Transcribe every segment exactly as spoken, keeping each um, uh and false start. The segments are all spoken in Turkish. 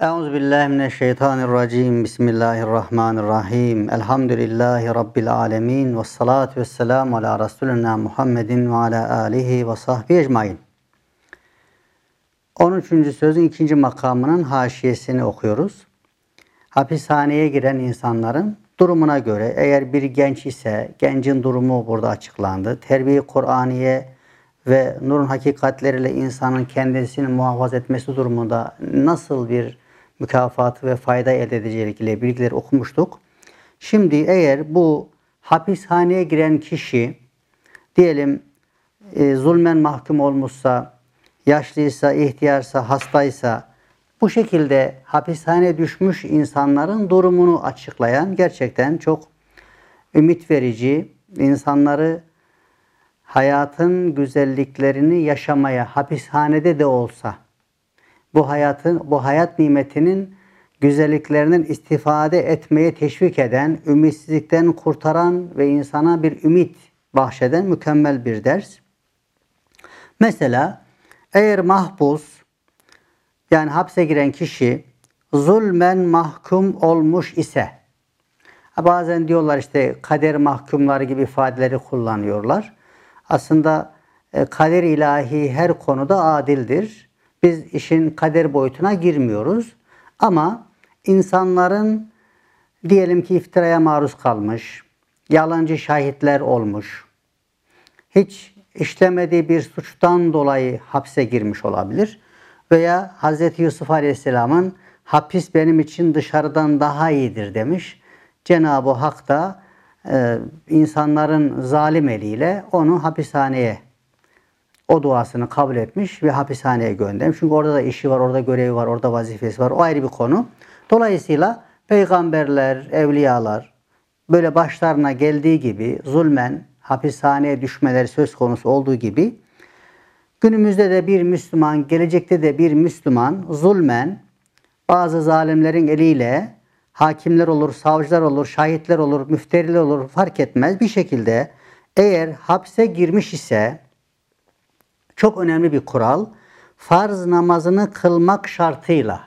Euzubillahimineşşeytanirracim. Bismillahirrahmanirrahim. Elhamdülillahi Rabbil alemin. Ve salatu ve selamu ala Resulina Muhammedin ve ala alihi ve sahbihi ecmain. on üçüncü sözün ikinci makamının haşiyesini okuyoruz. Hapishaneye giren insanların durumuna göre, eğer bir genç ise gencin durumu burada açıklandı. Terbiye-i Kur'aniye ve nurun hakikatleriyle insanın kendisini muhafaza etmesi durumunda nasıl bir mükafatı ve fayda elde edeceğiyle bilgileri okumuştuk. Şimdi eğer bu hapishaneye giren kişi diyelim e, zulmen mahkum olmuşsa, yaşlıysa, ihtiyarsa, hastaysa, bu şekilde hapishaneye düşmüş insanların durumunu açıklayan gerçekten çok ümit verici, insanları hayatın güzelliklerini yaşamaya, hapishanede de olsa bu hayatın, bu hayat nimetinin güzelliklerinden istifade etmeye teşvik eden, ümitsizlikten kurtaran ve insana bir ümit bahşeden mükemmel bir ders. Mesela eğer mahpus, yani hapse giren kişi zulmen mahkum olmuş ise, bazen diyorlar işte kader mahkumları gibi ifadeleri kullanıyorlar. Aslında kader ilahi her konuda adildir. Biz işin kader boyutuna girmiyoruz. Ama insanların diyelim ki iftiraya maruz kalmış, yalancı şahitler olmuş, hiç işlemediği bir suçtan dolayı hapse girmiş olabilir. Veya Hazreti Yusuf Aleyhisselam'ın hapis benim için dışarıdan daha iyidir demiş. Cenab-ı Hak da e, insanların zalim eliyle onu hapishaneye, o duasını kabul etmiş ve hapishaneye göndermiş. Çünkü orada da işi var, orada görevi var, orada vazifesi var. O ayrı bir konu. Dolayısıyla peygamberler, evliyalar böyle başlarına geldiği gibi zulmen hapishaneye düşmeleri söz konusu olduğu gibi günümüzde de bir Müslüman, gelecekte de bir Müslüman zulmen bazı zalimlerin eliyle hakimler olur, savcılar olur, şahitler olur, müfteriler olur fark etmez bir şekilde eğer hapse girmiş ise çok önemli bir kural, farz namazını kılmak şartıyla.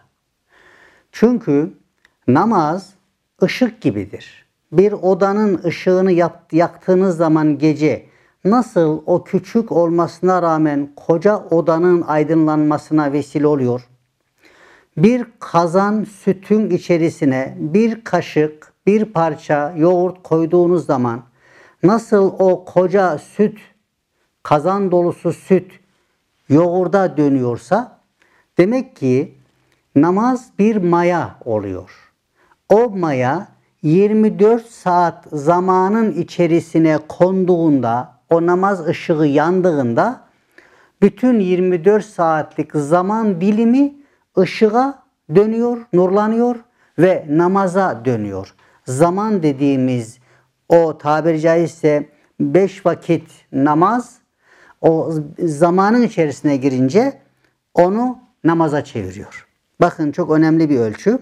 Çünkü namaz ışık gibidir. Bir odanın ışığını yaktığınız zaman gece nasıl o küçük olmasına rağmen koca odanın aydınlanmasına vesile oluyor. Bir kazan sütün içerisine bir kaşık, bir parça yoğurt koyduğunuz zaman nasıl o koca süt, kazan dolusu süt yoğurda dönüyorsa demek ki namaz bir maya oluyor. O maya yirmi dört saat zamanın içerisine konduğunda, o namaz ışığı yandığında bütün yirmi dört saatlik zaman dilimi ışığa dönüyor, nurlanıyor ve namaza dönüyor. Zaman dediğimiz o tabiri caizse beş vakit namaz o zamanın içerisine girince onu namaza çeviriyor. Bakın çok önemli bir ölçü.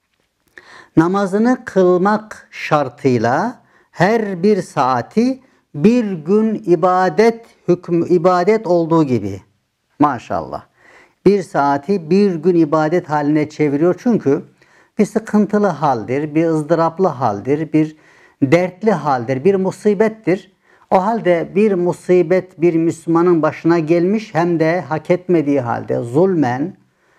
Namazını kılmak şartıyla her bir saati bir gün ibadet hükmü ibadet olduğu gibi. Maşallah. Bir saati bir gün ibadet haline çeviriyor. Çünkü bir sıkıntılı haldir, bir ızdıraplı haldir, bir dertli haldir, bir musibettir. O halde bir musibet bir Müslümanın başına gelmiş hem de hak etmediği halde zulmen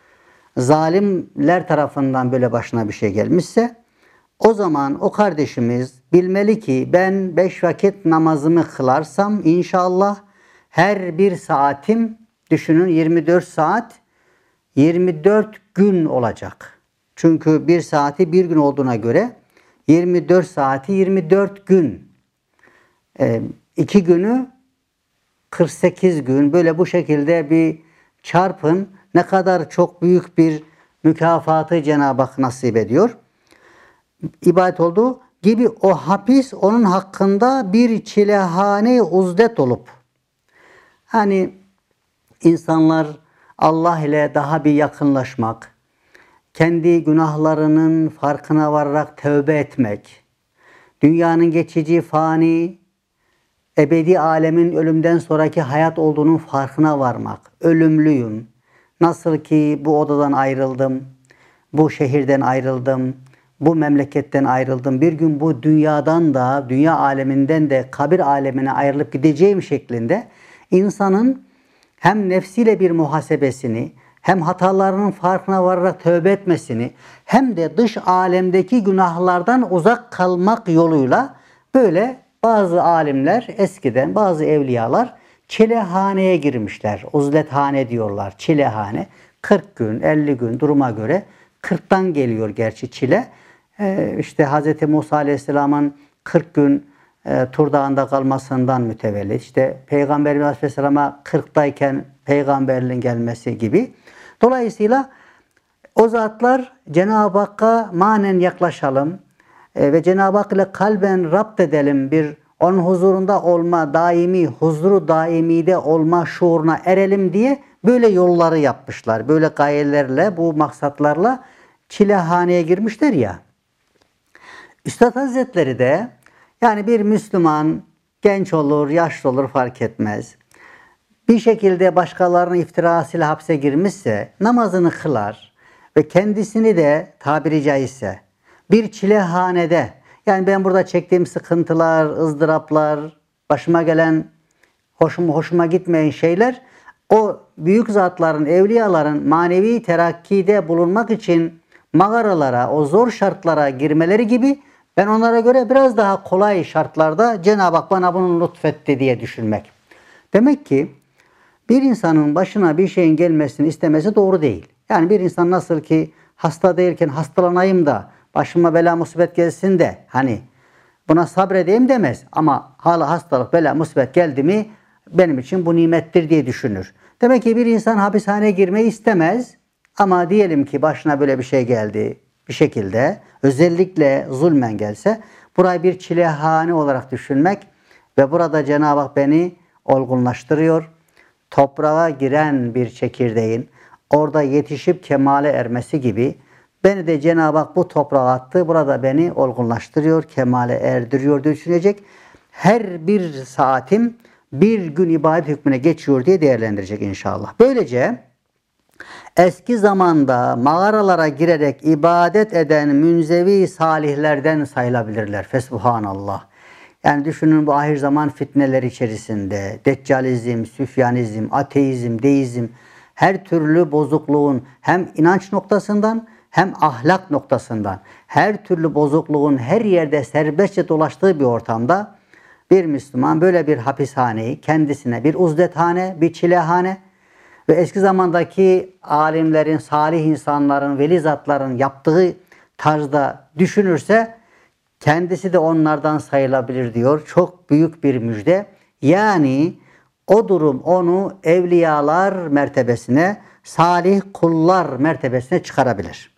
zalimler tarafından böyle başına bir şey gelmişse o zaman o kardeşimiz bilmeli ki ben beş vakit namazımı kılarsam inşallah her bir saatim düşünün yirmi dört saat yirmi dört gün olacak. Çünkü bir saati bir gün olduğuna göre yirmi dört saati yirmi dört gün. Ee, iki günü kırk sekiz gün böyle bu şekilde bir çarpın ne kadar çok büyük bir mükafatı Cenab-ı Hak nasip ediyor. İbadet olduğu gibi o hapis onun hakkında bir çilehane uzdet olup hani insanlar Allah ile daha bir yakınlaşmak, kendi günahlarının farkına vararak tövbe etmek, dünyanın geçici, fani, ebedi alemin ölümden sonraki hayat olduğunun farkına varmak. Ölümlüyüm. Nasıl ki bu odadan ayrıldım. bu şehirden ayrıldım, bu memleketten ayrıldım. Bir gün bu dünyadan da, dünya aleminden de kabir alemine ayrılıp gideceğim şeklinde insanın hem nefsiyle bir muhasebesini, hem hatalarının farkına vararak tövbe etmesini, hem de dış alemdeki günahlardan uzak kalmak yoluyla böyle bazı alimler eskiden, bazı evliyalar çilehaneye girmişler. Uzlethane diyorlar, çilehane. kırk gün, elli gün duruma göre kırktan geliyor gerçi çile. Ee, işte Hz. Musa Aleyhisselam'ın kırk gün e, Tur Dağı'nda kalmasından mütevellit. İşte Peygamberimiz Aleyhisselam'a kırktayken peygamberliğin gelmesi gibi. Dolayısıyla o zatlar Cenab-ı Hakk'a manen yaklaşalım e, ve Cenab-ı Hak ile kalben rapt edelim, bir onun huzurunda olma, daimi, huzuru daimide olma şuuruna erelim diye böyle yolları yapmışlar. Böyle gayelerle, bu maksatlarla çilehaneye girmişler ya. Üstad Hazretleri de yani bir Müslüman genç olur, yaşlı olur fark etmez. Bir şekilde başkalarının iftirasıyla hapse girmişse namazını kılar ve kendisini de tabiri caizse bir çilehanede, yani ben burada çektiğim sıkıntılar, ızdıraplar, başıma gelen hoşuma, hoşuma gitmeyen şeyler o büyük zatların, evliyaların manevi terakkide bulunmak için mağaralara, o zor şartlara girmeleri gibi ben onlara göre biraz daha kolay şartlarda Cenab-ı Hak bana bunu lütfetti diye düşünmek. Demek ki bir insanın başına bir şeyin gelmesini istemesi doğru değil. Yani bir insan nasıl ki hasta değilken hastalanayım da başıma bela musibet gelsin de hani buna sabredeyim demez. Ama hala hastalık, bela, musibet geldi mi benim için bu nimettir diye düşünür. Demek ki bir insan hapishaneye girmeyi istemez. Ama diyelim ki başına böyle bir şey geldi bir şekilde, özellikle zulmen gelse, burayı bir çilehane olarak düşünmek ve burada Cenab-ı Hak beni olgunlaştırıyor. Toprağa giren bir çekirdeğin orada yetişip kemale ermesi gibi beni de Cenab-ı Hak bu toprağa attı. Burada beni olgunlaştırıyor, kemale erdiriyor diye düşünecek. Her bir saatim bir gün ibadet hükmüne geçiyor diye değerlendirecek inşallah. Böylece eski zamanda mağaralara girerek ibadet eden münzevi salihlerden sayılabilirler. Fesubhanallah. Yani düşünün bu ahir zaman fitneler içerisinde deccalizm, süfyanizm, ateizm, deizm, her türlü bozukluğun hem inanç noktasından hem ahlak noktasından her türlü bozukluğun her yerde serbestçe dolaştığı bir ortamda bir Müslüman böyle bir hapishaneyi kendisine bir uzlethane, bir çilehane ve eski zamandaki alimlerin, salih insanların, veli zatların yaptığı tarzda düşünürse kendisi de onlardan sayılabilir diyor. Çok büyük bir müjde. Yani o durum onu evliyalar mertebesine, salih kullar mertebesine çıkarabilir.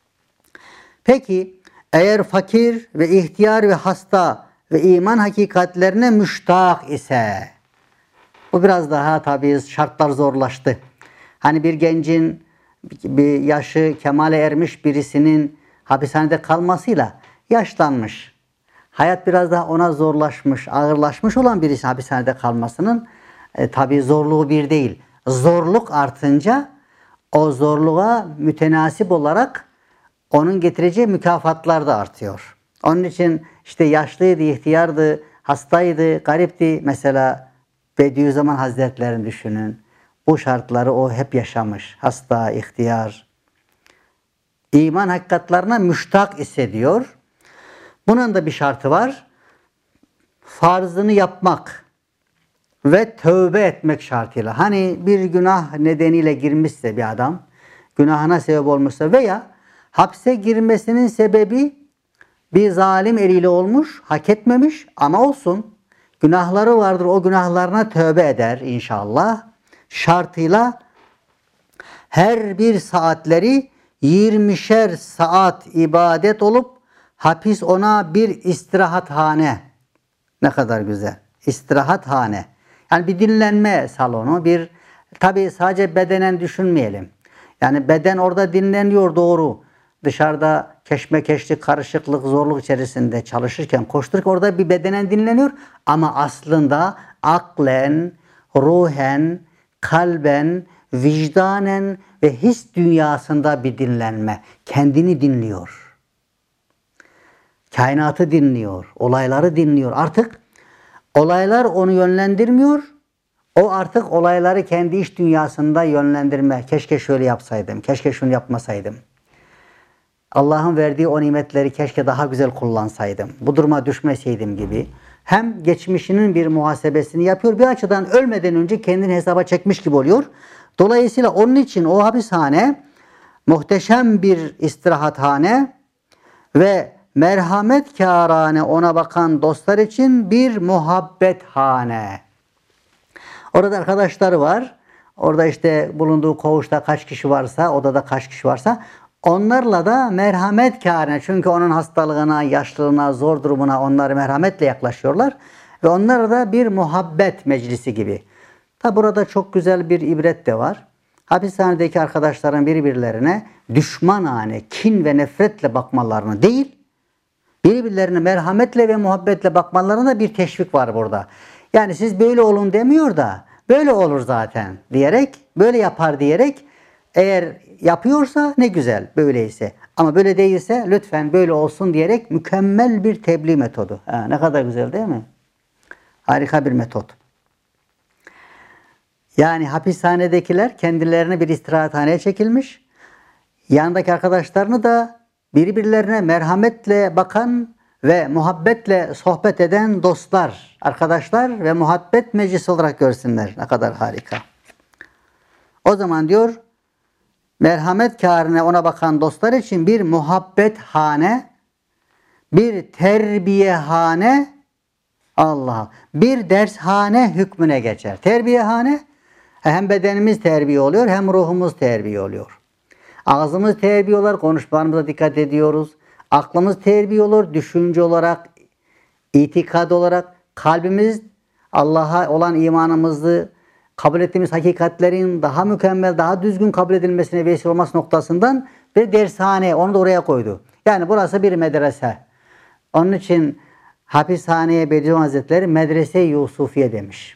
Peki eğer fakir ve ihtiyar ve hasta ve iman hakikatlerine müştak ise, bu biraz daha tabii şartlar zorlaştı. Hani bir gencin bir yaşı kemale ermiş birisinin hapishanede kalmasıyla yaşlanmış, hayat biraz daha ona zorlaşmış, ağırlaşmış olan birisi hapishanede kalmasının e, tabii zorluğu bir değil. Zorluk artınca o zorluğa mütenasip olarak onun getireceği mükafatlar da artıyor. Onun için işte yaşlıydı, ihtiyardı, hastaydı, garipti. Mesela Bediüzzaman Hazretleri'ni düşünün. Bu şartları o hep yaşamış. Hasta, ihtiyar. İman hakikatlerine müştak hissediyor. Bunun da bir şartı var. Farzını yapmak ve tövbe etmek şartıyla. Hani bir günah nedeniyle girmişse bir adam, günahına sebep olmuşsa veya hapse girmesinin sebebi bir zalim eliyle olmuş, hak etmemiş ama olsun. Günahları vardır, o günahlarına tövbe eder inşallah. Şartıyla her bir saatleri yirmişer saat ibadet olup hapis ona bir istirahathane. Ne kadar güzel. İstirahathane. Yani bir dinlenme salonu, bir tabii sadece bedenen düşünmeyelim. Yani beden orada dinleniyor doğru. Dışarıda keşmekeşlik, karışıklık, zorluk içerisinde çalışırken, koştururken orada bir bedenen dinleniyor. Ama aslında aklen, ruhen, kalben vicdanen ve his dünyasında bir dinlenme. Kendini dinliyor. Kainatı dinliyor. Olayları dinliyor. Artık olaylar onu yönlendirmiyor. O artık olayları kendi iç dünyasında yönlendirme. Keşke şöyle yapsaydım. Keşke şunu yapmasaydım. Allah'ın verdiği o nimetleri keşke daha güzel kullansaydım. Bu duruma düşmeseydim gibi. Hem geçmişinin bir muhasebesini yapıyor. Bir açıdan ölmeden önce kendini hesaba çekmiş gibi oluyor. Dolayısıyla onun için o hapishane muhteşem bir istirahathane ve merhametkârane ona bakan dostlar için bir muhabbethane. Orada arkadaşları var. Orada işte bulunduğu koğuşta kaç kişi varsa, odada kaç kişi varsa onlarla da merhametkârine, çünkü onun hastalığına, yaşlılığına, zor durumuna onları merhametle yaklaşıyorlar. Ve onlara da bir muhabbet meclisi gibi. Tabi burada çok güzel bir ibret de var. Hapishanedeki arkadaşların birbirlerine düşmanane, kin ve nefretle bakmalarını değil, birbirlerine merhametle ve muhabbetle bakmalarına bir teşvik var burada. Yani siz böyle olun demiyor da böyle olur zaten diyerek, böyle yapar diyerek, eğer yapıyorsa ne güzel böyleyse, ama böyle değilse lütfen böyle olsun diyerek mükemmel bir tebliğ metodu. Ha, ne kadar güzel değil mi? Harika bir metot. Yani hapishanedekiler kendilerine bir istirahathaneye çekilmiş. Yanındaki arkadaşlarını da birbirlerine merhametle bakan ve muhabbetle sohbet eden dostlar, arkadaşlar ve muhabbet meclisi olarak görsünler. Ne kadar harika. O zaman diyor, merhametkârine ona bakan dostlar için bir muhabbethane, bir terbiyehane, Allah, bir dershane hükmüne geçer. Terbiyehane, hem bedenimiz terbiye oluyor hem ruhumuz terbiye oluyor. Ağzımız terbiye olur, konuşmalarımıza dikkat ediyoruz. Aklımız terbiye olur, düşünce olarak, itikad olarak. Kalbimiz Allah'a olan imanımızı, kabul ettiğimiz hakikatlerin daha mükemmel, daha düzgün kabul edilmesine vesile olması noktasından bir dershane, onu da oraya koydu. Yani burası bir medrese. Onun için hapishaneye Bediüzzaman Hazretleri Medrese-i Yusufiye demiş.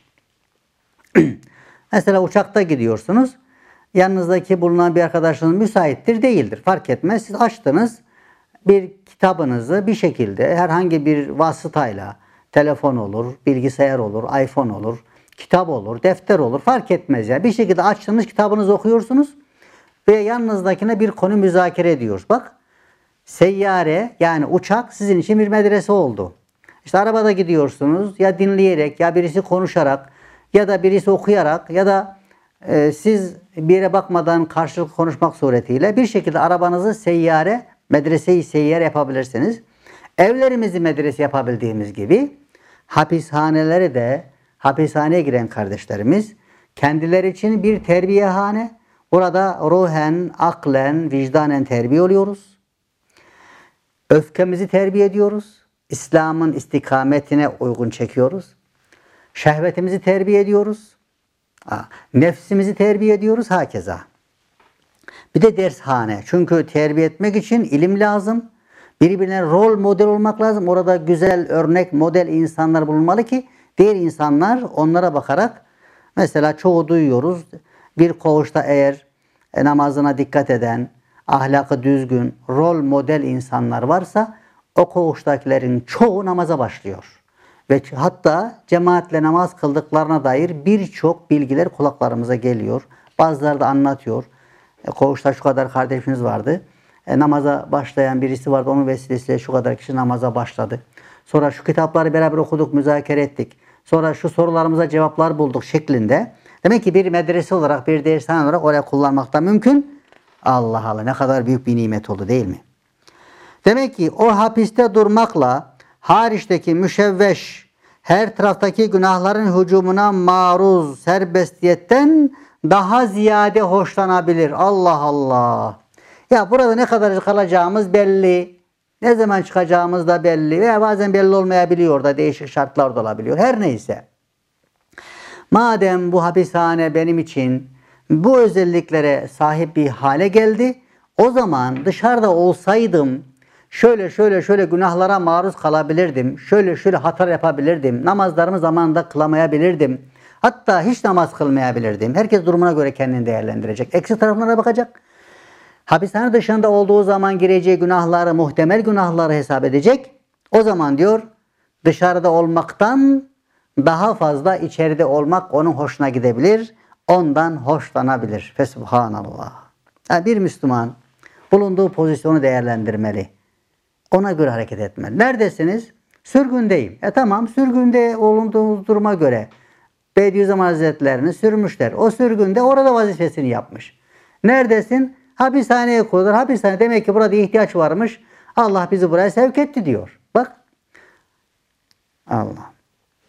Mesela uçakta gidiyorsunuz. Yanınızdaki bulunan bir arkadaşınız müsaittir, değildir. Fark etmez. Siz açtınız bir kitabınızı bir şekilde herhangi bir vasıtayla, telefon olur, bilgisayar olur, iPhone olur, kitap olur, defter olur, fark etmez ya. Bir şekilde açtığınız kitabınızı okuyorsunuz ve yanınızdakine bir konu müzakere ediyoruz. Bak, seyyare yani uçak sizin için bir medrese oldu. İşte arabada gidiyorsunuz, ya dinleyerek ya birisi konuşarak ya da birisi okuyarak ya da e, siz bir yere bakmadan karşılıklı konuşmak suretiyle bir şekilde arabanızı seyyare, medreseyi seyyare yapabilirsiniz. Evlerimizi medrese yapabildiğimiz gibi hapishaneleri de, hapishaneye giren kardeşlerimiz kendileri için bir terbiyehane. Burada ruhen, aklen, vicdanen terbiye oluyoruz. Öfkemizi terbiye ediyoruz. İslam'ın istikametine uygun çekiyoruz. Şehvetimizi terbiye ediyoruz. Nefsimizi terbiye ediyoruz. Hakeza. Bir de dershane. Çünkü terbiye etmek için ilim lazım. Birbirine rol model olmak lazım. Orada güzel örnek model insanlar bulunmalı ki diğer insanlar onlara bakarak, mesela çoğu duyuyoruz, bir koğuşta eğer e, namazına dikkat eden, ahlakı düzgün, rol model insanlar varsa o koğuştakilerin çoğu namaza başlıyor. Ve hatta cemaatle namaz kıldıklarına dair birçok bilgiler kulaklarımıza geliyor. Bazıları da anlatıyor. E, koğuşta şu kadar kardeşimiz vardı. E, namaza başlayan birisi vardı. Onun vesilesiyle şu kadar kişi namaza başladı. Sonra şu kitapları beraber okuduk, müzakere ettik. Sonra şu sorularımıza cevaplar bulduk şeklinde. Demek ki bir medrese olarak, bir dershane olarak oraya kullanmak da mümkün. Allah Allah, ne kadar büyük bir nimet oldu değil mi? Demek ki o hapiste durmakla hariçteki müşevveş, her taraftaki günahların hücumuna maruz serbestiyetten daha ziyade hoşlanabilir. Allah Allah. Ya burada ne kadar kalacağımız belli. Ne zaman çıkacağımız da belli. Veya bazen belli olmayabiliyor da, değişik şartlar da olabiliyor. Her neyse. Madem bu hapishane benim için bu özelliklere sahip bir hale geldi, o zaman dışarıda olsaydım şöyle şöyle şöyle günahlara maruz kalabilirdim. Şöyle şöyle hata yapabilirdim. Namazlarımı zamanında kılamayabilirdim. Hatta hiç namaz kılmayabilirdim. Herkes durumuna göre kendini değerlendirecek. Eksi taraflara bakacak. Hapishane dışında olduğu zaman gireceği günahları, muhtemel günahları hesap edecek. O zaman diyor dışarıda olmaktan daha fazla içeride olmak onun hoşuna gidebilir. Ondan hoşlanabilir. Fesubhanallah. Yani bir Müslüman bulunduğu pozisyonu değerlendirmeli. Ona göre hareket etmeli. Neredesiniz? Sürgündeyim. E tamam, sürgünde olunduğunuz duruma göre Bediüzzaman Hazretlerini sürmüşler. O sürgünde orada vazifesini yapmış. Neredesin? Hapishaneye koydular. Hapishane demek ki burada ihtiyaç varmış. Allah bizi buraya sevk etti diyor. Bak. Allah.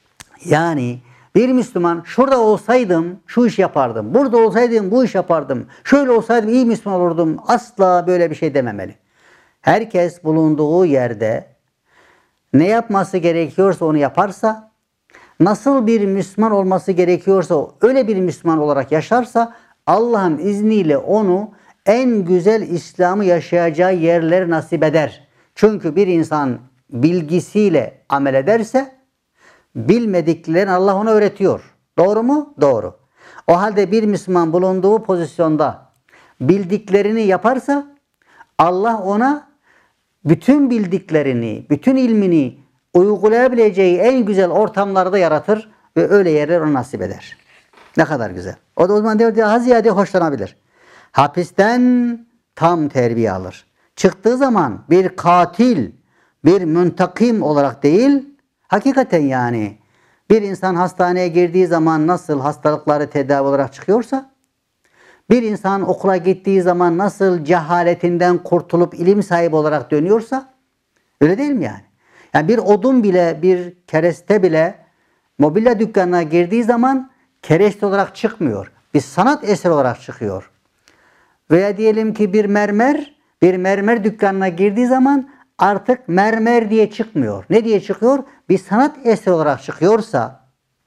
Yani bir Müslüman şurada olsaydım şu iş yapardım. Burada olsaydım bu iş yapardım. Şöyle olsaydım iyi Müslüman olurdum. Asla böyle bir şey dememeli. Herkes bulunduğu yerde ne yapması gerekiyorsa onu yaparsa, nasıl bir Müslüman olması gerekiyorsa öyle bir Müslüman olarak yaşarsa Allah'ın izniyle onu en güzel İslam'ı yaşayacağı yerler nasip eder. Çünkü bir insan bilgisiyle amel ederse bilmediklerini Allah ona öğretiyor. Doğru mu? Doğru. O halde bir Müslüman bulunduğu pozisyonda bildiklerini yaparsa Allah ona bütün bildiklerini, bütün ilmini uygulayabileceği en güzel ortamları da yaratır ve öyle yerler ona nasip eder. Ne kadar güzel. O da o zaman diyor daha ziyade hoşlanabilir. Hapisten tam terbiye alır. Çıktığı zaman bir katil, bir müntakim olarak değil, hakikaten yani bir insan hastaneye girdiği zaman nasıl hastalıkları tedavi olarak çıkıyorsa, bir insan okula gittiği zaman nasıl cehaletinden kurtulup ilim sahibi olarak dönüyorsa, öyle değil mi yani? Yani bir odun bile, bir kereste bile mobilya dükkanına girdiği zaman kereste olarak çıkmıyor. Bir sanat eseri olarak çıkıyor. Veya diyelim ki bir mermer, bir mermer dükkanına girdiği zaman artık mermer diye çıkmıyor. Ne diye çıkıyor? Bir sanat eseri olarak çıkıyorsa,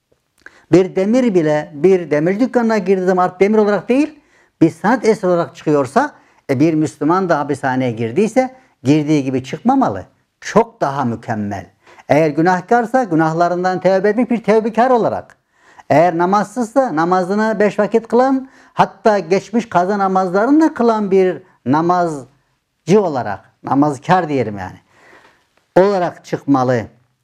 bir demir bile bir demir dükkanına girdiği zaman artık demir olarak değil, bir sanat eseri olarak çıkıyorsa, e bir Müslüman da hapishaneye girdiyse girdiği gibi çıkmamalı. Çok daha mükemmel. Eğer günahkarsa günahlarından tevbe etmek bir tevbekar olarak. Eğer namazsızsa namazını beş vakit kılan, hatta geçmiş kaza namazlarını da kılan bir namazcı olarak, namazkar diyelim yani, olarak çıkmalı.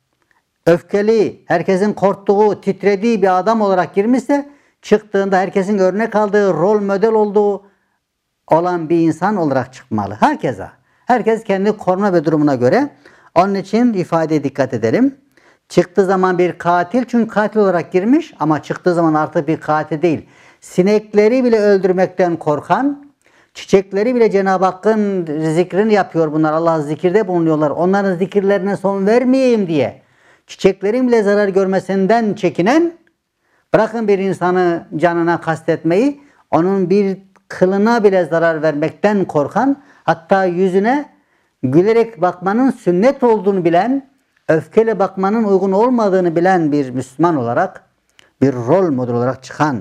Öfkeli, herkesin korktuğu, titrediği bir adam olarak girmişse, çıktığında herkesin örnek aldığı, rol model olduğu olan bir insan olarak çıkmalı. Herkese. Herkes kendi koruma ve durumuna göre. Onun için ifadeye dikkat edelim. Çıktığı zaman bir katil, çünkü katil olarak girmiş ama çıktığı zaman artık bir katil değil. Sinekleri bile öldürmekten korkan, çiçekleri bile Cenab-ı Hakk'ın zikrini yapıyor bunlar. Allah zikirde bulunuyorlar. Onların zikirlerine son vermeyeyim diye. Çiçeklerin bile zarar görmesinden çekinen, bırakın bir insanı canına kastetmeyi, onun bir kılına bile zarar vermekten korkan, hatta yüzüne gülerek bakmanın sünnet olduğunu bilen, öfkeyle bakmanın uygun olmadığını bilen bir Müslüman olarak, bir rol model olarak çıkan,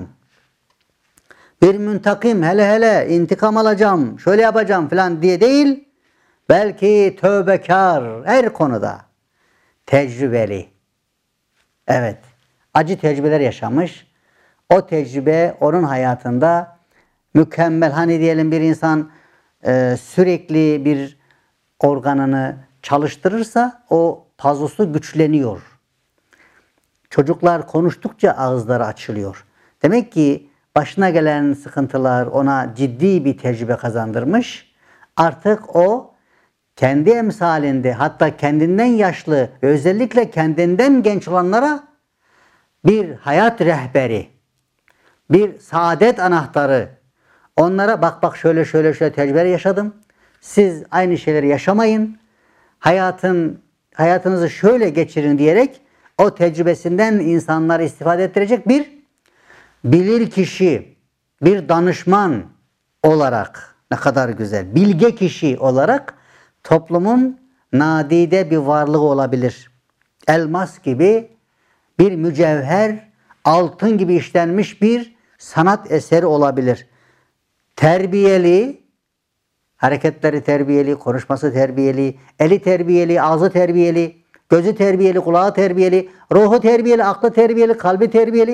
bir müntakim, hele hele intikam alacağım, şöyle yapacağım falan diye değil, belki tövbekar, her konuda tecrübeli. Evet, acı tecrübeler yaşamış. O tecrübe onun hayatında mükemmel. Hani diyelim bir insan e, sürekli bir organını çalıştırırsa o pazusu güçleniyor. Çocuklar konuştukça ağızları açılıyor. Demek ki başına gelen sıkıntılar ona ciddi bir tecrübe kazandırmış. Artık o kendi emsalinde, hatta kendinden yaşlı ve özellikle kendinden genç olanlara bir hayat rehberi, bir saadet anahtarı, onlara bak bak şöyle şöyle şöyle tecrübeler yaşadım. Siz aynı şeyleri yaşamayın. Hayatın hayatınızı şöyle geçirin diyerek o tecrübesinden insanları istifade ettirecek bir bilir kişi, bir danışman olarak, ne kadar güzel, bilge kişi olarak toplumun nadide bir varlığı olabilir. Elmas gibi bir mücevher, altın gibi işlenmiş bir sanat eseri olabilir. Terbiyeli, hareketleri terbiyeli, konuşması terbiyeli, eli terbiyeli, ağzı terbiyeli, gözü terbiyeli, kulağı terbiyeli, ruhu terbiyeli, aklı terbiyeli, kalbi terbiyeli.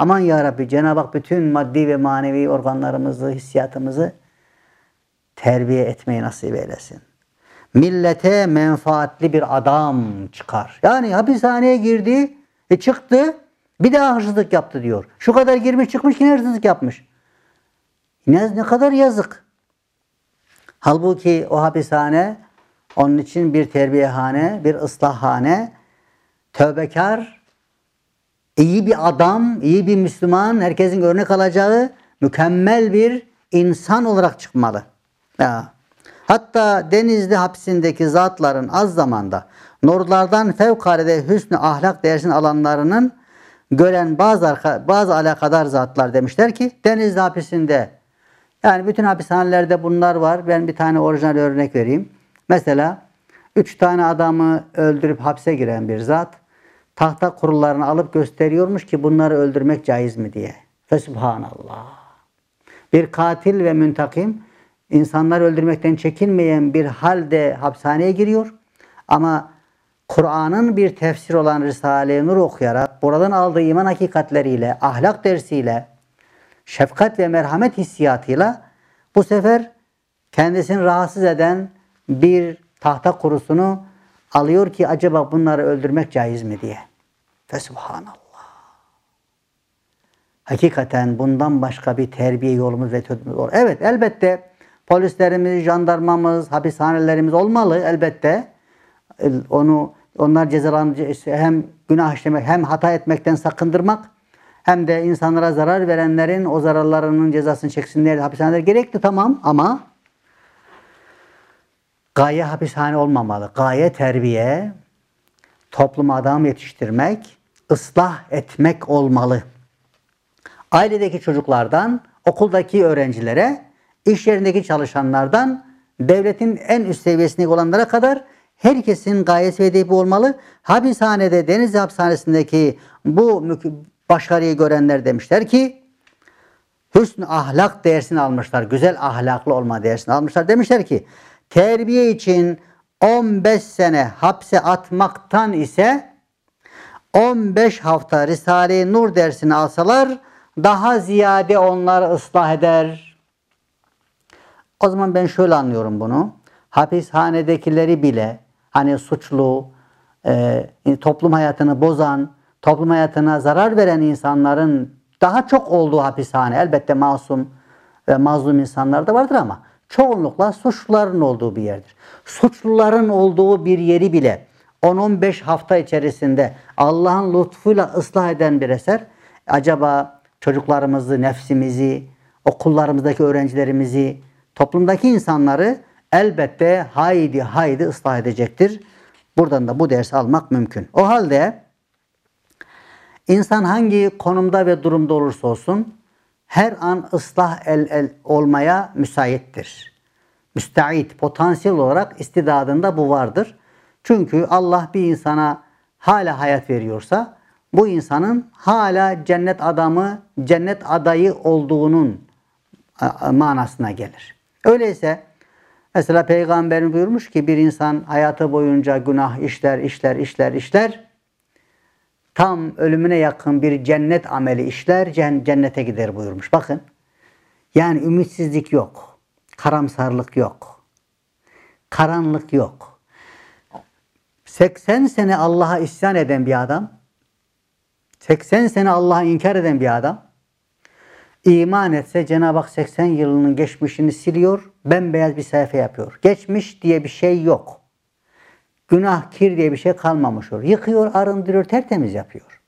Aman ya Rabbi, Cenab-ı Hak bütün maddi ve manevi organlarımızı, hissiyatımızı terbiye etmeyi nasip eylesin. Millete menfaatli bir adam çıkar. Yani hapishaneye girdi, e çıktı, bir daha hırsızlık yaptı diyor. Şu kadar girmiş çıkmış yine hırsızlık yapmış. Ne, ne kadar yazık. Halbuki o hapishane onun için bir terbiyehane, bir ıslahhane, tövbekar, iyi bir adam, iyi bir Müslüman, herkesin örnek alacağı mükemmel bir insan olarak çıkmalı. Ya. Hatta Denizli hapsindeki zatların az zamanda nurlardan fevkalade hüsnü ahlak dersini alanlarının gören bazı, bazı alakadar zatlar demişler ki Denizli hapisinde, yani bütün hapishanelerde bunlar var. Ben bir tane orijinal örnek vereyim. Mesela üç tane adamı öldürüp hapse giren bir zat tahta kurullarını alıp gösteriyormuş ki bunları öldürmek caiz mi diye. Fesubhanallah. Bir katil ve müntakim insanları öldürmekten çekinmeyen bir halde hapishaneye giriyor. Ama Kur'an'ın bir tefsir olan Risale-i Nur okuyarak, buradan aldığı iman hakikatleriyle, ahlak dersiyle, şefkat ve merhamet hissiyatıyla bu sefer kendisini rahatsız eden bir tahta kurusunu alıyor ki acaba bunları öldürmek caiz mi diye. Fesubhanallah. Hakikaten bundan başka bir terbiye yolumuz ve tedbirimiz olur. Evet, elbette polislerimiz, jandarmamız, hapishanelerimiz olmalı elbette. Onu onlar cezalandırıcı, hem günah işlemek hem hata etmekten sakındırmak, hem de insanlara zarar verenlerin o zararlarının cezasını çeksinler. Hapishaneler gerekli, tamam, ama gaye hapishane olmamalı. Gaye terbiye, topluma adam yetiştirmek, ıslah etmek olmalı. Ailedeki çocuklardan, okuldaki öğrencilere, iş yerindeki çalışanlardan, devletin en üst seviyesindeki olanlara kadar herkesin gayesi ve hedefi olmalı. Hapishanede, Denizli Hapishanesi'ndeki bu başarıyı görenler demişler ki, hüsnü ahlak dersini almışlar, güzel ahlaklı olma dersini almışlar. Demişler ki, terbiye için on beş sene hapse atmaktan ise on beş hafta Risale-i Nur dersini alsalar daha ziyade onları ıslah eder. O zaman ben şöyle anlıyorum bunu. Hapishanedekileri bile hani suçlu, e, toplum hayatını bozan, toplum hayatına zarar veren insanların daha çok olduğu hapishane, elbette masum ve mazlum insanlar da vardır ama çoğunlukla suçluların olduğu bir yerdir. Suçluların olduğu bir yeri bile on on beş hafta içerisinde Allah'ın lütfuyla ıslah eden bir eser, acaba çocuklarımızı, nefsimizi, okullarımızdaki öğrencilerimizi, toplumdaki insanları elbette haydi haydi ıslah edecektir. Buradan da bu dersi almak mümkün. O halde insan hangi konumda ve durumda olursa olsun her an ıslah el el olmaya müsaittir. Müstait, potansiyel olarak istidadında bu vardır. Çünkü Allah bir insana hala hayat veriyorsa bu insanın hala cennet adamı, cennet adayı olduğunun manasına gelir. Öyleyse mesela Peygamberimiz buyurmuş ki bir insan hayatı boyunca günah işler, işler, işler, işler. Tam ölümüne yakın bir cennet ameli işler, cennete gider buyurmuş. Bakın, yani ümitsizlik yok, karamsarlık yok, karanlık yok. seksen sene Allah'a isyan eden bir adam, seksen sene Allah'a inkar eden bir adam, İman etse Cenab-ı Hak seksen yılının geçmişini siliyor, bembeyaz bir sayfa yapıyor. Geçmiş diye bir şey yok. Günah, kir diye bir şey kalmamış olur. Yıkıyor, arındırıyor, tertemiz yapıyor.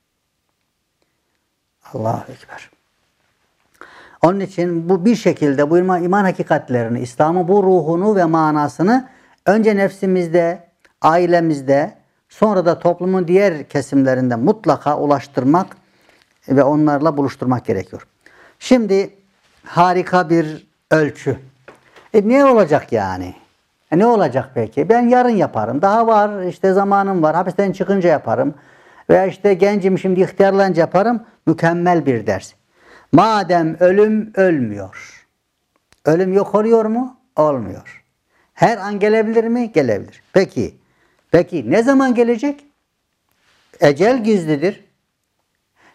Allahu Ekber. Onun için bu bir şekilde bu iman, iman hakikatlerini, İslam'ın bu ruhunu ve manasını önce nefsimizde, ailemizde, sonra da toplumun diğer kesimlerinde mutlaka ulaştırmak ve onlarla buluşturmak gerekiyor. Şimdi harika bir ölçü. E ne olacak yani? E ne olacak peki? Ben yarın yaparım. Daha var, işte zamanım var. Hapisten çıkınca yaparım. Veya işte gencim şimdi ihtiyarlanınca yaparım. Mükemmel bir ders. Madem ölüm ölmüyor. Ölüm yok oluyor mu? Olmuyor. Her an gelebilir mi? Gelebilir. Peki. Peki ne zaman gelecek? Ecel gizlidir.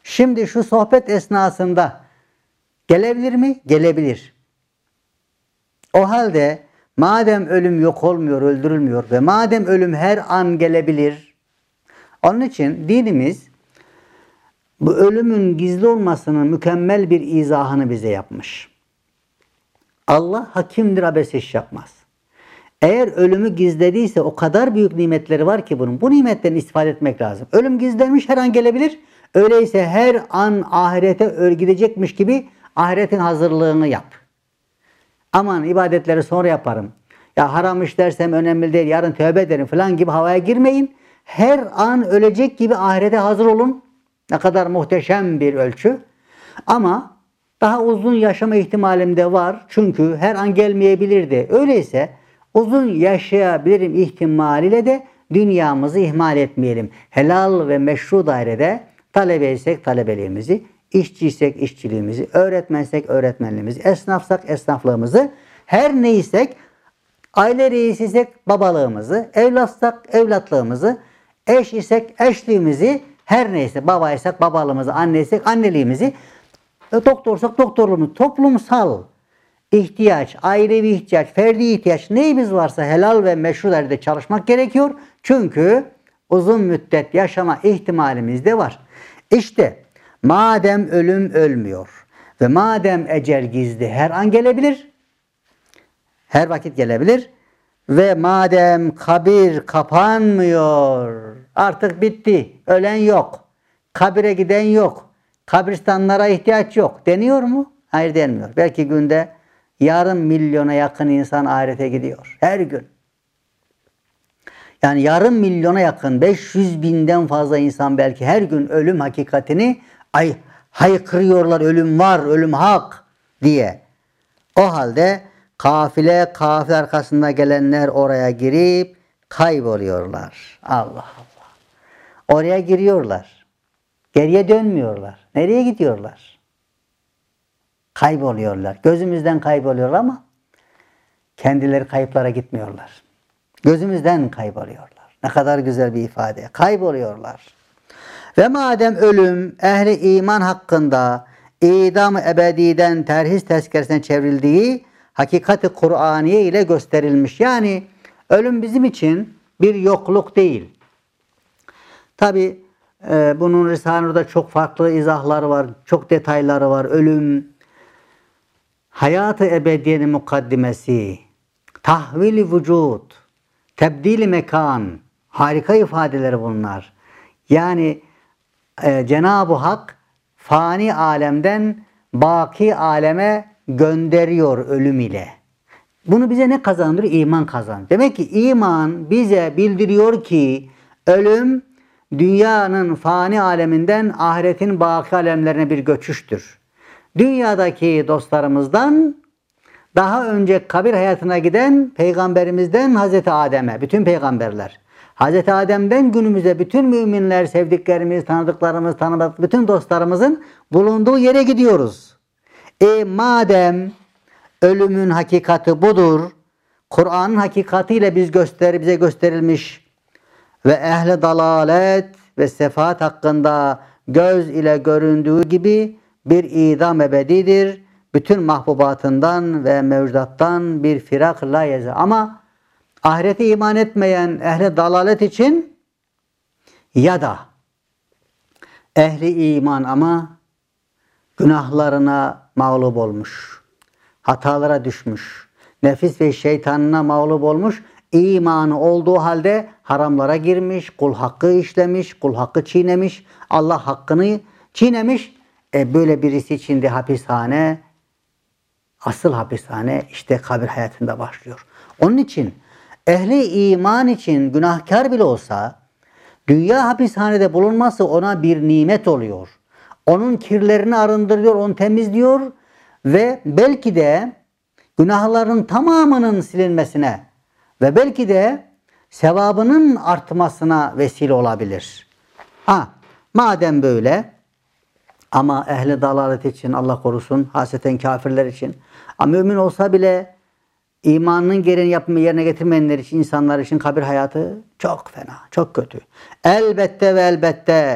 Şimdi şu sohbet esnasında gelebilir mi? Gelebilir. O halde madem ölüm yok olmuyor, öldürülmüyor ve madem ölüm her an gelebilir, onun için dinimiz bu ölümün gizli olmasının mükemmel bir izahını bize yapmış. Allah hakimdir, abes iş yapmaz. Eğer ölümü gizlediyse o kadar büyük nimetleri var ki bunun. Bu nimetten istifade etmek lazım. Ölüm gizlenmiş, her an gelebilir. Öyleyse her an ahirete gidecekmiş gibi ahiretin hazırlığını yap. Aman ibadetleri sonra yaparım. Ya haram işlersem önemli değil, yarın tövbe ederim falan gibi havaya girmeyin. Her an ölecek gibi ahirete hazır olun. Ne kadar muhteşem bir ölçü. Ama daha uzun yaşama ihtimalim de var. Çünkü her an gelmeyebilirdi. Öyleyse uzun yaşayabilirim ihtimaliyle de dünyamızı ihmal etmeyelim. Helal ve meşru dairede talebeysek talebeliğimizi, işçiysek işçiliğimizi, öğretmensek öğretmenliğimizi, esnafsak esnaflığımızı, her neysek, aile reisiysek babalığımızı, evlatsak evlatlığımızı, eş isek eşliğimizi, her neyse babaysak babalığımızı, anneysek anneliğimizi, doktorsak doktorluğumuzu, toplumsal ihtiyaç, ailevi ihtiyaç, ferdi ihtiyaç neyimiz varsa helal ve meşru dairede çalışmak gerekiyor. Çünkü uzun müddet yaşama ihtimalimiz de var. İşte madem ölüm ölmüyor ve madem ecel gizli her an gelebilir, her vakit gelebilir ve madem kabir kapanmıyor, artık bitti, ölen yok, kabire giden yok, kabristanlara ihtiyaç yok deniyor mu? Hayır, denmiyor. Belki günde yarım milyona yakın insan ahirete gidiyor. Her gün. Yani yarım milyona yakın, beş yüz binden fazla insan belki her gün ölüm hakikatini ay haykırıyorlar, ölüm var, ölüm hak diye. O halde kafile, kafile arkasında gelenler oraya girip kayboluyorlar. Allah Allah. Oraya giriyorlar. Geriye dönmüyorlar. Nereye gidiyorlar? Kayboluyorlar. Gözümüzden kayboluyorlar ama kendileri kayıplara gitmiyorlar. Gözümüzden kayboluyorlar. Ne kadar güzel bir ifade. Kayboluyorlar. Ve madem ölüm ehli iman hakkında idam-ı ebediden terhis tezkeresine çevrildiği hakikati Kur'aniye ile gösterilmiş. Yani ölüm bizim için bir yokluk değil. Tabi e, bunun Risale-i Nur'da çok farklı izahları var, çok detayları var. Ölüm, hayat-ı ebediyenin mukaddimesi, tahvil-i vücud, tebdil-i mekan, harika ifadeleri bunlar. Yani e, Cenab-ı Hak fani alemden baki aleme gönderiyor ölüm ile. Bunu bize ne kazandırıyor? İman kazandırıyor. Demek ki iman bize bildiriyor ki ölüm dünyanın fani aleminden ahiretin baki alemlerine bir göçüştür. Dünyadaki dostlarımızdan daha önce kabir hayatına giden peygamberimizden Hazreti Adem'e, bütün peygamberler, Hazreti Adem'den günümüze bütün müminler, sevdiklerimiz, tanıdıklarımız, tanımadık bütün dostlarımızın bulunduğu yere gidiyoruz. E madem ölümün hakikati budur, Kur'an'ın hakikatiyle biz göster bize gösterilmiş ve ehli dalalet ve sefaat hakkında göz ile göründüğü gibi bir idam ebedidir. Bütün mahbubatından ve mevcudattan bir firak la yeze. Ama ahirete iman etmeyen ehli dalalet için ya da ehli iman ama günahlarına mağlup olmuş, hatalara düşmüş, nefis ve şeytanına mağlup olmuş, imanı olduğu halde haramlara girmiş, kul hakkı işlemiş, kul hakkı çiğnemiş, Allah hakkını çiğnemiş. E böyle birisi için de hapishane, asıl hapishane işte kabir hayatında başlıyor. Onun için ehli iman için günahkar bile olsa dünya hapishanede bulunması ona bir nimet oluyor. Onun kirlerini arındırıyor, onu temizliyor ve belki de günahların tamamının silinmesine ve belki de sevabının artmasına vesile olabilir. Ha, madem böyle ama ehli dalalet için Allah korusun, hasreten kafirler için, ama mümin olsa bile imanının gereğini yapmayı yerine getirmeyenler için, insanlar için kabir hayatı çok fena, çok kötü. Elbette ve elbette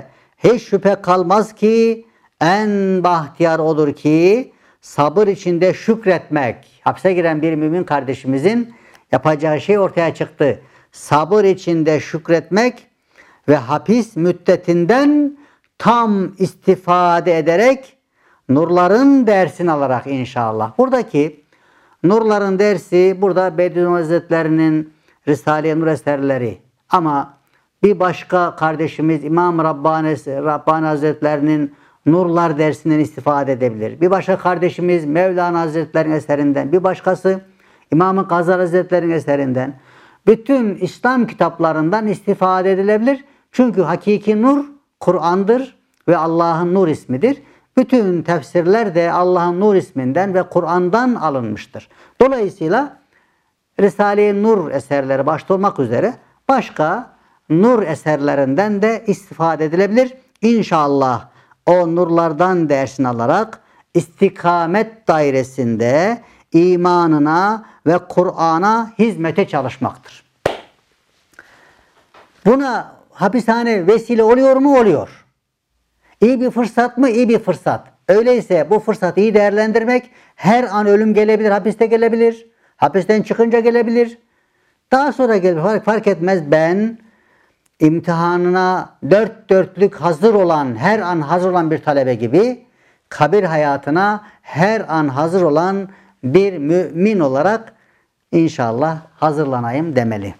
hiç şüphe kalmaz ki en bahtiyar olur ki sabır içinde şükretmek. Hapse giren bir mümin kardeşimizin yapacağı şey ortaya çıktı. Sabır içinde şükretmek ve hapis müddetinden tam istifade ederek nurların dersini alarak inşallah. Buradaki nurların dersi burada Bediüzzaman Hazretleri'nin Risale-i Nur eserleri. Ama bir başka kardeşimiz İmam Rabbani, Rabbani Hazretleri'nin Nurlar dersinden istifade edebilir. Bir başka kardeşimiz Mevlana Hazretleri'nin eserinden. Bir başkası İmam-ı Gazali Hazretleri'nin eserinden. Bütün İslam kitaplarından istifade edilebilir. Çünkü hakiki nur Kur'an'dır ve Allah'ın nur ismidir. Bütün tefsirler de Allah'ın nur isminden ve Kur'an'dan alınmıştır. Dolayısıyla Risale-i Nur eserleri başta olmak üzere başka nur eserlerinden de istifade edilebilir. İnşallah o nurlardan dersini alarak istikamet dairesinde imanına ve Kur'an'a hizmete çalışmaktır. Buna hapishane vesile oluyor mu? Oluyor. İyi bir fırsat mı? İyi bir fırsat. Öyleyse bu fırsatı iyi değerlendirmek, her an ölüm gelebilir, hapiste gelebilir, hapisten çıkınca gelebilir. Daha sonra gelebilir, fark etmez. Ben imtihanına dört dörtlük hazır olan, her an hazır olan bir talebe gibi kabir hayatına her an hazır olan bir mümin olarak inşallah hazırlanayım demeli.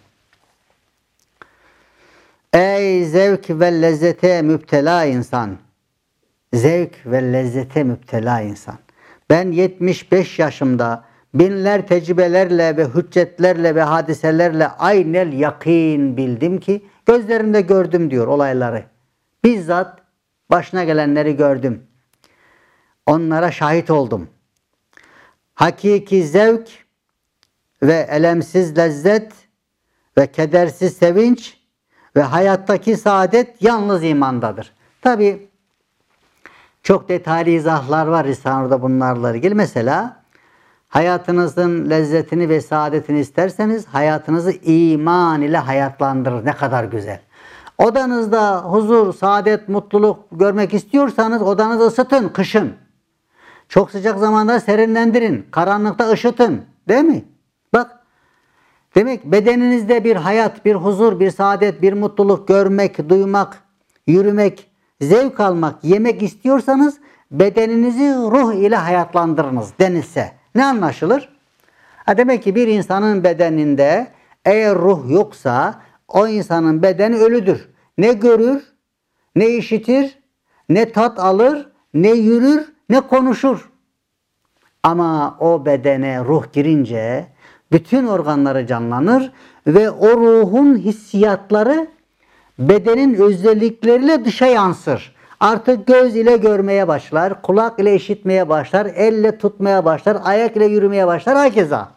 Ey zevk ve lezzete müptela insan! Zevk ve lezzete müptela insan. Ben yetmiş beş yaşımda binler tecrübelerle ve hüccetlerle ve hadiselerle aynel yakin bildim ki gözlerimde gördüm diyor olayları. Bizzat başına gelenleri gördüm. Onlara şahit oldum. Hakiki zevk ve elemsiz lezzet ve kedersiz sevinç ve hayattaki saadet yalnız imandadır. Tabi çok detaylı izahlar var Risale'de bunlarla ilgili. Mesela hayatınızın lezzetini ve saadetini isterseniz hayatınızı iman ile hayatlandırır. Ne kadar güzel. Odanızda huzur, saadet, mutluluk görmek istiyorsanız odanızı ısıtın kışın. Çok sıcak zamanda serinlendirin. Karanlıkta ışıtın. Değil mi? Bak. Demek bedeninizde bir hayat, bir huzur, bir saadet, bir mutluluk görmek, duymak, yürümek, zevk almak, yemek istiyorsanız bedeninizi ruh ile hayatlandırınız denilse ne anlaşılır? Ha demek ki bir insanın bedeninde eğer ruh yoksa o insanın bedeni ölüdür. Ne görür, ne işitir, ne tat alır, ne yürür, ne konuşur. Ama o bedene ruh girince bütün organları canlanır ve o ruhun hissiyatları bedenin özellikleriyle dışa yansır. Artık göz ile görmeye başlar, kulak ile işitmeye başlar, elle tutmaya başlar, ayak ile yürümeye başlar, hakeza.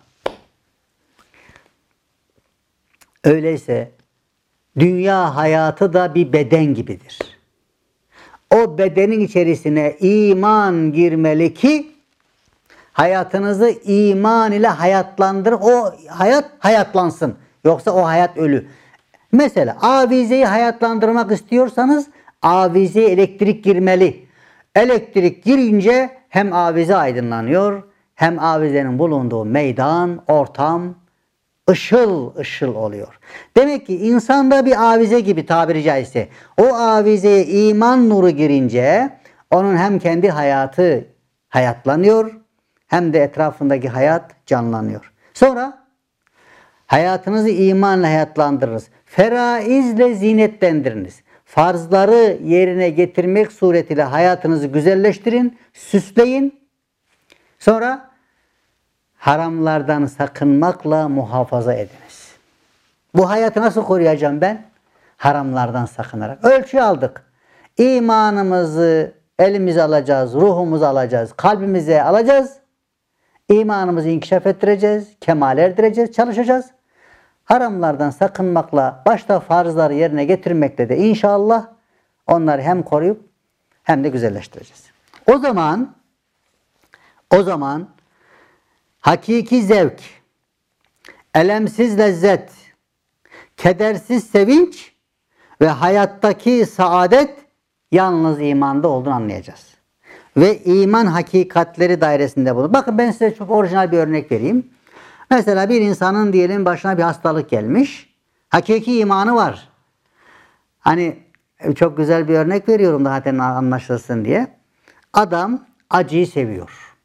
Öyleyse dünya hayatı da bir beden gibidir. O bedenin içerisine iman girmeli ki hayatınızı iman ile hayatlandır. O hayat hayatlansın. Yoksa o hayat ölü. Mesela avizeyi hayatlandırmak istiyorsanız avizeye elektrik girmeli. Elektrik girince hem avize aydınlanıyor hem avizenin bulunduğu meydan, ortam ışıl ışıl oluyor. Demek ki insanda bir avize gibi tabiri caizse o avizeye iman nuru girince onun hem kendi hayatı hayatlanıyor hem de etrafındaki hayat canlanıyor. Sonra hayatınızı imanla hayatlandırırız. Feraizle zinetlendiriniz. Farzları yerine getirmek suretiyle hayatınızı güzelleştirin, süsleyin. Sonra haramlardan sakınmakla muhafaza ediniz. Bu hayatı nasıl koruyacağım ben? Haramlardan sakınarak. Ölçü aldık. İmanımızı elimize alacağız, ruhumuzu alacağız, kalbimize alacağız. İmanımızı inkişaf ettireceğiz, kemal erdireceğiz, çalışacağız. Haramlardan sakınmakla, başta farzları yerine getirmekle de inşallah onları hem koruyup hem de güzelleştireceğiz. O zaman o zaman hakiki zevk, elemsiz lezzet, kedersiz sevinç ve hayattaki saadet yalnız imanda olduğunu anlayacağız. Ve iman hakikatleri dairesinde bulunur. Bakın ben size çok orijinal bir örnek vereyim. Mesela bir insanın diyelim başına bir hastalık gelmiş. Hakiki imanı var. Hani çok güzel bir örnek veriyorum zaten anlaşılsın diye. Adam acıyı seviyor.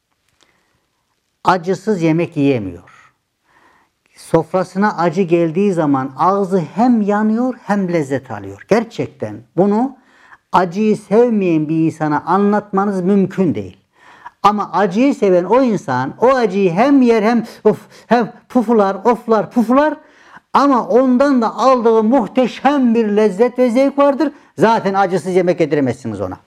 Acısız yemek yiyemiyor. Sofrasına acı geldiği zaman ağzı hem yanıyor hem lezzet alıyor. Gerçekten bunu acıyı sevmeyen bir insana anlatmanız mümkün değil. Ama acıyı seven o insan o acıyı hem yer hem of hem pufular, oflar, pufular ama ondan da aldığı muhteşem bir lezzet ve zevk vardır. Zaten acısız yemek yediremezsiniz ona.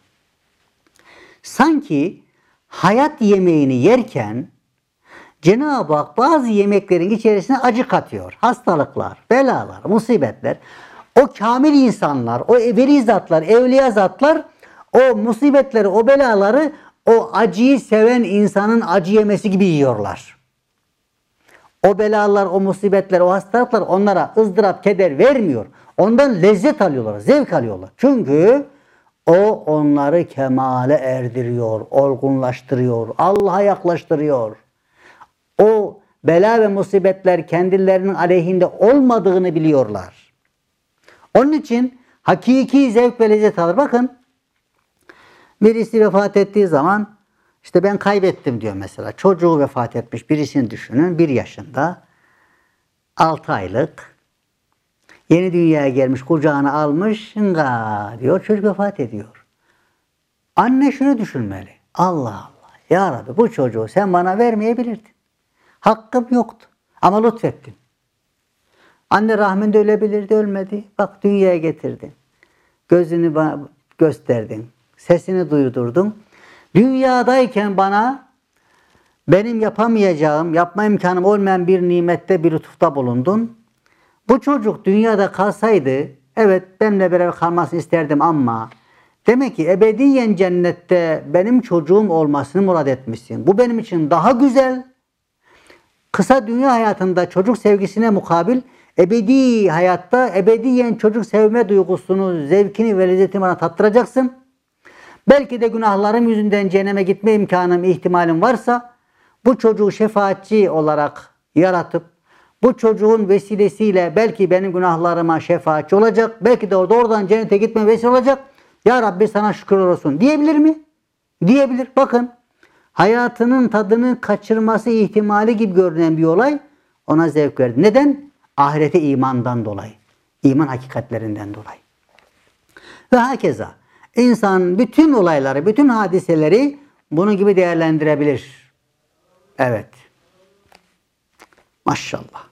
Sanki hayat yemeğini yerken Cenab-ı Hak bazı yemeklerin içerisine acı katıyor. Hastalıklar, belalar, musibetler. O kamil insanlar, o veli zatlar, evliya zatlar o musibetleri, o belaları o acıyı seven insanın acı yemesi gibi yiyorlar. O belalar, o musibetler, o hastalıklar onlara ızdırap, keder vermiyor. Ondan lezzet alıyorlar, zevk alıyorlar. Çünkü o onları kemale erdiriyor, olgunlaştırıyor, Allah'a yaklaştırıyor. O bela ve musibetler kendilerinin aleyhinde olmadığını biliyorlar. Onun için hakiki zevk ve lezzet alır. Bakın birisi vefat ettiği zaman işte ben kaybettim diyor mesela. Çocuğu vefat etmiş birisini düşünün. Bir yaşında altı aylık yeni dünyaya gelmiş kucağına almış nga diyor. Çocuk vefat ediyor. Anne şunu düşünmeli. Allah Allah ya Rabbi bu çocuğu sen bana vermeyebilirdin. Hakkım yoktu. Ama lütfettin. Anne rahminde ölebilirdi, ölmedi. Bak dünyaya getirdin. Gözünü bana gösterdin. Sesini duydurdun. Dünyadayken bana benim yapamayacağım, yapma imkanım olmayan bir nimette, bir lütufta bulundun. Bu çocuk dünyada kalsaydı, evet benimle beraber kalmasını isterdim ama demek ki ebediyen cennette benim çocuğum olmasını murad etmişsin. Bu benim için daha güzel. Kısa dünya hayatında çocuk sevgisine mukabil ebedi hayatta ebediyen çocuk sevme duygusunu, zevkini ve lezzetini bana tattıracaksın. Belki de günahlarım yüzünden cehenneme gitme imkanım, ihtimalim varsa bu çocuğu şefaatçi olarak yaratıp bu çocuğun vesilesiyle belki benim günahlarıma şefaatçi olacak. Belki de doğrudan cennete gitme vesile olacak. Ya Rabbi sana şükürler olsun diyebilir mi? Diyebilir. Bakın hayatının tadını kaçırması ihtimali gibi görünen bir olay ona zevk verdi. Neden? Ahirete imandan dolayı. İman hakikatlerinden dolayı. Ve hakeza insan bütün olayları, bütün hadiseleri bunun gibi değerlendirebilir. Evet. Maşallah.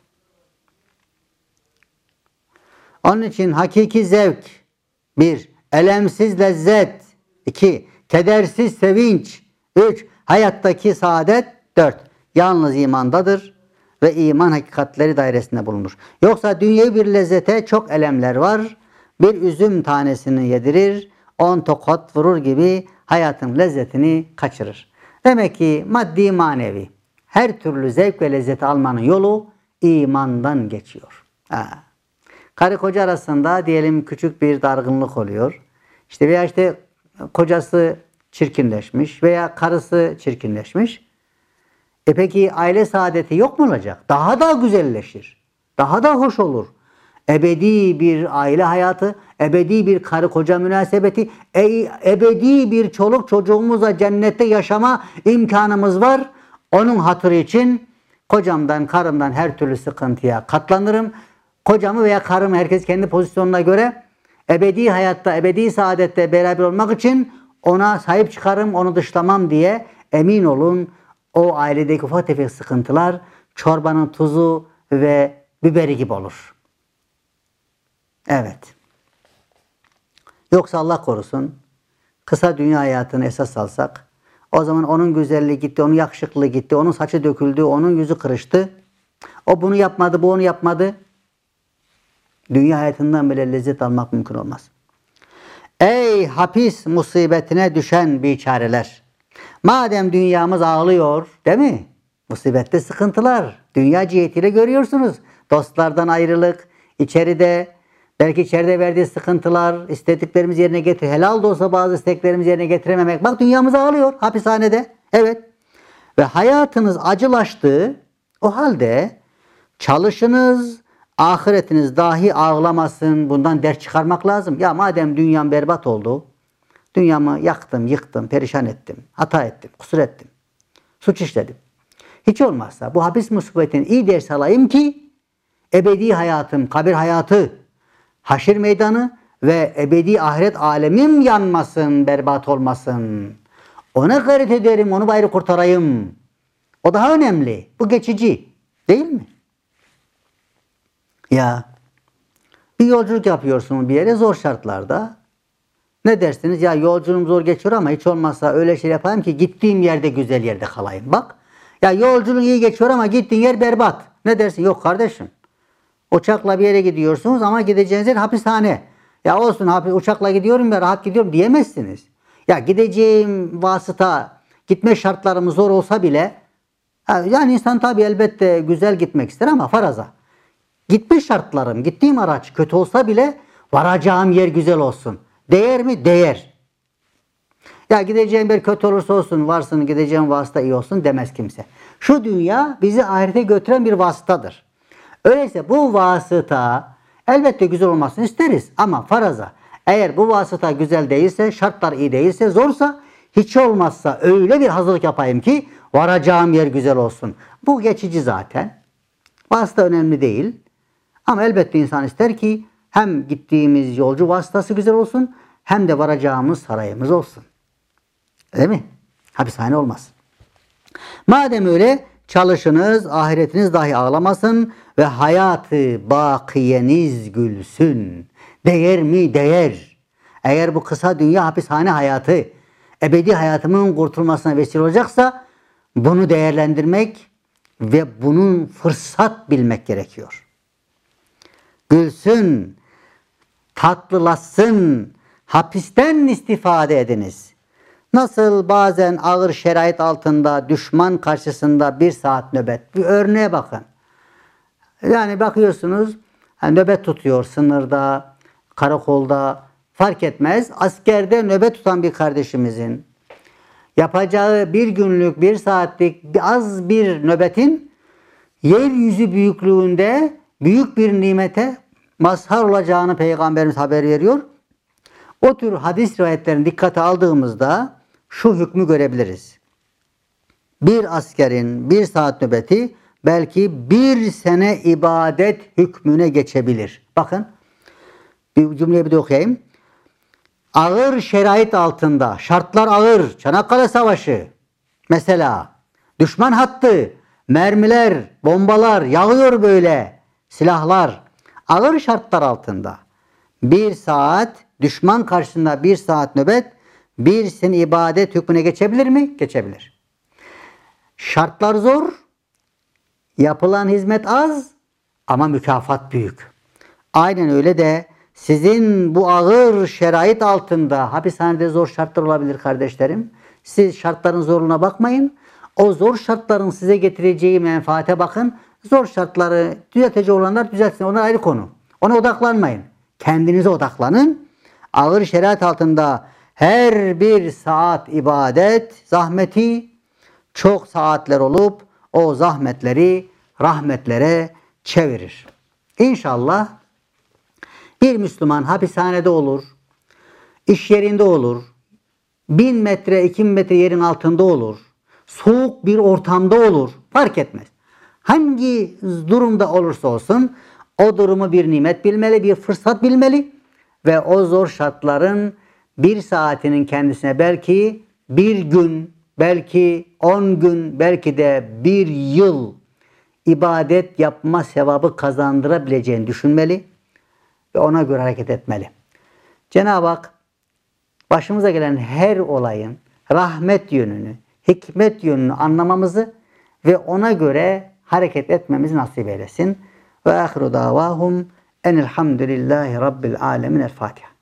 Onun için hakiki zevk bir, elemsiz lezzet iki, kedersiz sevinç üç, hayattaki saadet dört, yalnız imandadır ve iman hakikatleri dairesinde bulunur. Yoksa dünyevi bir lezzete çok elemler var. Bir üzüm tanesini yedirir, on tokat vurur gibi hayatın lezzetini kaçırır. Demek ki maddi manevi her türlü zevk ve lezzeti almanın yolu imandan geçiyor. Ha. Karı koca arasında diyelim küçük bir dargınlık oluyor. İşte veya işte kocası çirkinleşmiş veya karısı çirkinleşmiş. E peki aile saadeti yok mu olacak? Daha da güzelleşir. Daha da hoş olur. Ebedi bir aile hayatı, ebedi bir karı koca münasebeti, e, ebedi bir çoluk çocuğumuzla cennette yaşama imkanımız var. Onun hatırı için kocamdan, karımdan her türlü sıkıntıya katlanırım. Kocamı veya karımı herkes kendi pozisyonuna göre ebedi hayatta, ebedi saadette beraber olmak için ona sahip çıkarım, onu dışlamam diye emin olun o ailedeki ufak tefek sıkıntılar çorbanın tuzu ve biberi gibi olur. Evet. Yoksa Allah korusun kısa dünya hayatını esas alsak o zaman onun güzelliği gitti, onun yakışıklılığı gitti, onun saçı döküldü, onun yüzü kırıştı. O bunu yapmadı, bu onu yapmadı. Dünya hayatından bile lezzet almak mümkün olmaz. Ey hapis musibetine düşen biçareler! Madem dünyamız ağlıyor, değil mi? Musibette sıkıntılar. Dünya cihetiyle görüyorsunuz. Dostlardan ayrılık, içeride Belki içeride verdiği sıkıntılar, istediklerimizi yerine getir. Helal da olsa bazı isteklerimizi yerine getirememek. Bak dünyamız ağlıyor hapishanede. Evet. Ve hayatınız acılaştı. O halde çalışınız, ahiretiniz dahi ağlamasın. Bundan ders çıkarmak lazım. Ya madem dünyam berbat oldu, dünyamı yaktım, yıktım, perişan ettim, hata ettim, kusur ettim, suç işledim. Hiç olmazsa bu hapis musibetini iyi ders alayım ki ebedi hayatım, kabir hayatı, haşir meydanı ve ebedi ahiret alemim yanmasın, berbat olmasın. Ona gayret ederim, onu gayrı kurtarayım. O daha önemli. Bu geçici. Değil mi? Ya bir yolculuk yapıyorsun bir yere zor şartlarda. Ne dersiniz? Ya yolculuğum zor geçiyor ama hiç olmazsa öyle şey yapayım ki gittiğim yerde güzel yerde kalayım. Bak. Ya yolculuğun iyi geçiyor ama gittiğin yer berbat. Ne dersin? Yok kardeşim. Uçakla bir yere gidiyorsunuz ama gideceğiniz yer hapishane. Ya olsun hapis, uçakla gidiyorum ya rahat gidiyorum diyemezsiniz. Ya gideceğim vasıta, gitme şartlarımız zor olsa bile yani insan tabii elbette güzel gitmek ister ama faraza. Gitme şartlarım, gittiğim araç kötü olsa bile varacağım yer güzel olsun. Değer mi? Değer. Ya gideceğim yer kötü olursa olsun, varsın gideceğim vasıta iyi olsun demez kimse. Şu dünya bizi ahirete götüren bir vasıtadır. Öyleyse bu vasıta elbette güzel olmasını isteriz ama faraza eğer bu vasıta güzel değilse, şartlar iyi değilse, zorsa hiç olmazsa öyle bir hazırlık yapayım ki varacağım yer güzel olsun. Bu geçici zaten. Vasıta önemli değil. Ama elbette insan ister ki hem gittiğimiz yolcu vasıtası güzel olsun hem de varacağımız sarayımız olsun. Değil mi? Hapishane olmaz. Madem öyle çalışınız, ahiretiniz dahi ağlamasın ve hayatı bakiyeniz gülsün. Değer mi? Değer. Eğer bu kısa dünya hapishane hayatı ebedi hayatımın kurtulmasına vesile olacaksa bunu değerlendirmek ve bunun fırsat bilmek gerekiyor. Gülsün, tatlılaşsın, hapisten istifade ediniz. Nasıl bazen ağır şerait altında düşman karşısında bir saat nöbet. Bir örneğe bakın. Yani bakıyorsunuz nöbet tutuyor sınırda, karakolda fark etmez. Askerde nöbet tutan bir kardeşimizin yapacağı bir günlük, bir saatlik az bir nöbetin yeryüzü büyüklüğünde büyük bir nimete mazhar olacağını Peygamberimiz haber veriyor. O tür hadis rivayetlerini dikkate aldığımızda şu hükmü görebiliriz. Bir askerin bir saat nöbeti belki bir sene ibadet hükmüne geçebilir. Bakın bir cümleyi bir de okuyayım. Ağır şerait altında, şartlar ağır, Çanakkale Savaşı mesela, düşman hattı, mermiler, bombalar yağıyor böyle, silahlar, ağır şartlar altında bir saat, düşman karşısında bir saat nöbet, bir sene ibadet hükmüne geçebilir mi? Geçebilir. Şartlar zor, yapılan hizmet az ama mükafat büyük. Aynen öyle de sizin bu ağır şerait altında hapishanede zor şartlar olabilir kardeşlerim. Siz şartların zorluğuna bakmayın. O zor şartların size getireceği menfaate bakın. Zor şartları düzeltecek olanlar düzeltsin. Onlar ayrı konu. Ona odaklanmayın. Kendinize odaklanın. Ağır şerait altında her bir saat ibadet zahmeti çok saatler olup o zahmetleri rahmetlere çevirir. İnşallah bir Müslüman hapishanede olur, iş yerinde olur, bin metre, iki bin metre yerin altında olur, soğuk bir ortamda olur, fark etmez. Hangi durumda olursa olsun o durumu bir nimet bilmeli, bir fırsat bilmeli ve o zor şartların bir saatinin kendisine belki bir gün, belki on gün, belki de bir yıl ibadet yapma sevabı kazandırabileceğini düşünmeli ve ona göre hareket etmeli. Cenab-ı Hak başımıza gelen her olayın rahmet yönünü, hikmet yönünü anlamamızı ve ona göre hareket etmemizi nasip eylesin. Ve ahiru davahum enelhamdülillahi rabbil alemin. El Fatiha.